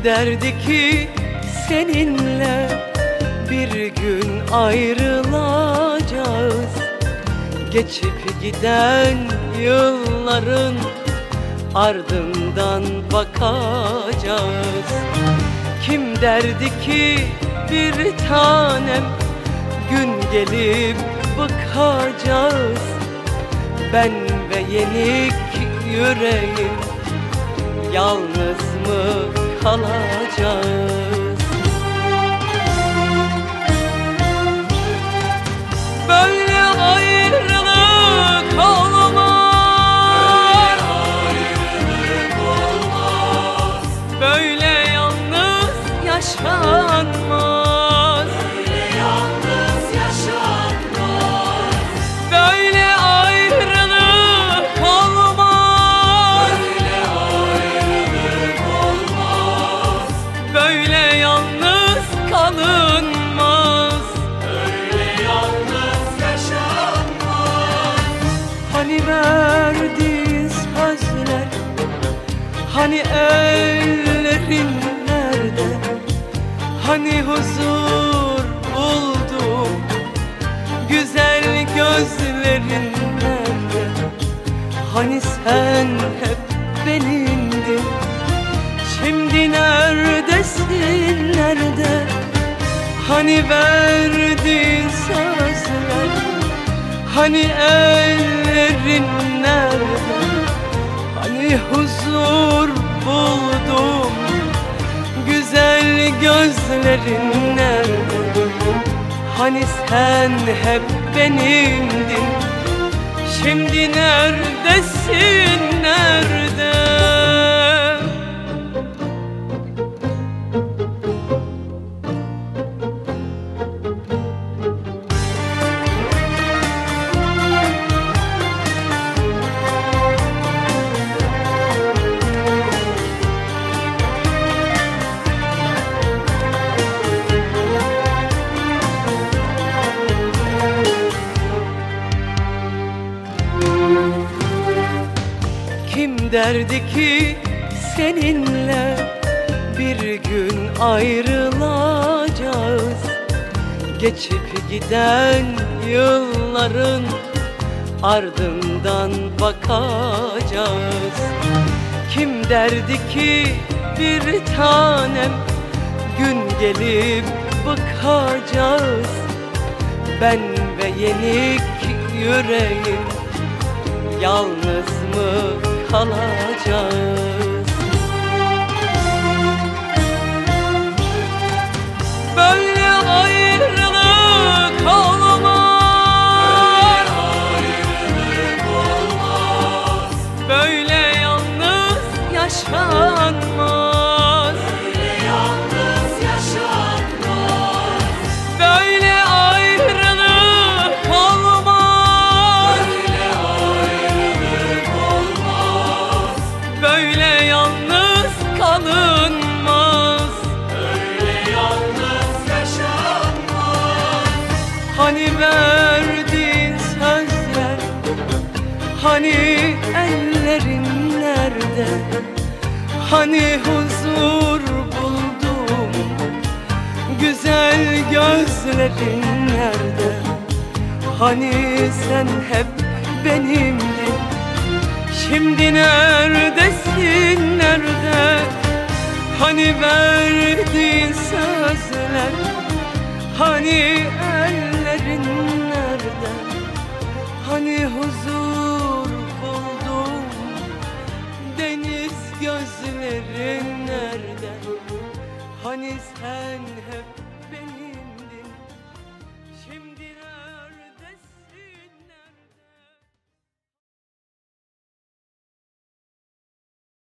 Kim derdi ki seninle bir gün ayrılacağız? Geçip giden yılların ardından bakacağız. Kim derdi ki bir tanem gün gelip bakacağız? Ben ve yenik yüreğim yalnız mı kalacağız? Böyle ayrılık olmaz, böyle yalnız yaşanmaz, böyle ayrılık olmaz, böyle yalnız kalınmaz, hani verdiğin sözler, hani ellerin nerede? Hani huzur buldum, güzel gözlerin nerede? Hani sen hep benimdin, şimdi neredesin, nerede? Hani verdiğin sözler, hani ellerin nerede? Hani huzur buldum, güzel gözlerin nerede? Hani sen hep benimdin, şimdi neredesin, nerede? Kim derdi ki seninle bir gün ayrılacağız? Geçip giden yılların ardından bakacağız. Kim derdi ki bir tanem gün gelip bakacağız? Ben ve yenik yüreğim yalnız mı kalacağız? Böyle ayrılık olmaz, böyle yalnız yaşanmaz, böyle ayrılık olmaz, böyle yalnız kalınmaz, hani verdiğin sözler, hani ellerin nerede? Hani huzur buldum, güzel gözlerin nerede? Hani sen hep benimdin, şimdi neredesin, nerede? Hani verdiğin sözler, hani ellerin nerede? Hani huzur buldum, deniz gözlerin nerede? Hani sen hep